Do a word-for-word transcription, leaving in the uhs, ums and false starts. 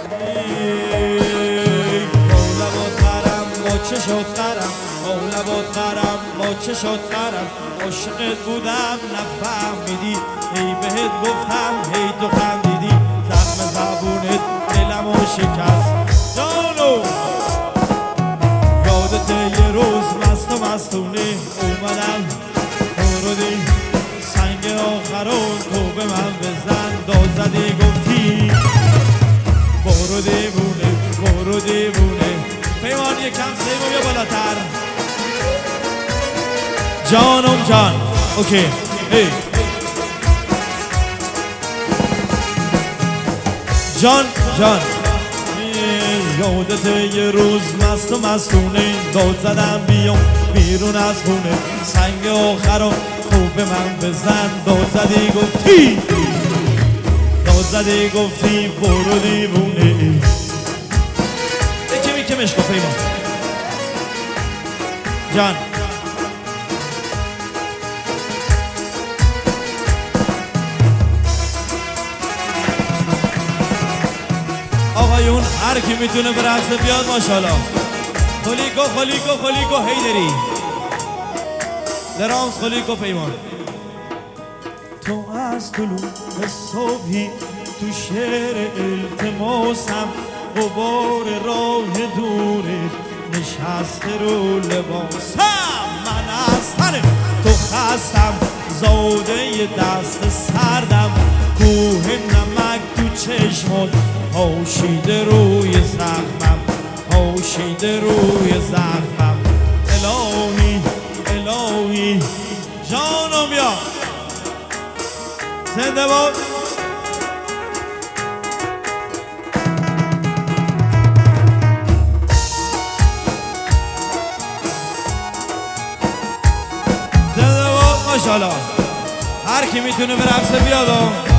چه شد قرم مولا بود قرم با چه شد قرم عاشقت بودم نفهمیدی هی بهت گفتم هی تو خندیدی زخم زبونت دلمو شکست جانو یادت یه روز مست و مستونه اومدم برودی سنگ آخرون تو به من بزن داد زدی گفتی برو دیوونه برو دیوونه پیمان یکم سیمو بیا بالاتر جانم جان اوکی هی جان جان یادت یه روز مست و مستونه داد زدم بیام بیرون از خونه سنگ آخرو خوب به من بزن داد زدی گفتی داد زدی گفتی برو دیوونه یکی میکه مشکو پیمان جان آقایون هر کی میتونه به رقص بیاد ماشاءالله خلیکو خلیکو خلیکو هیدری درامز خلیکو پیمان تو از طلوع صبحی تو شعر التماسم غبار راه دورت نشسته رو لباسم من از تن تو خستم زاده دست سردم کوه نمک تو چشمت پاشیده روی زخمم پاشیده روی زخمم الهی الهی جانم یا زنده باد زنده باد ماشاءالله هر کی میتونه به رقص بیاد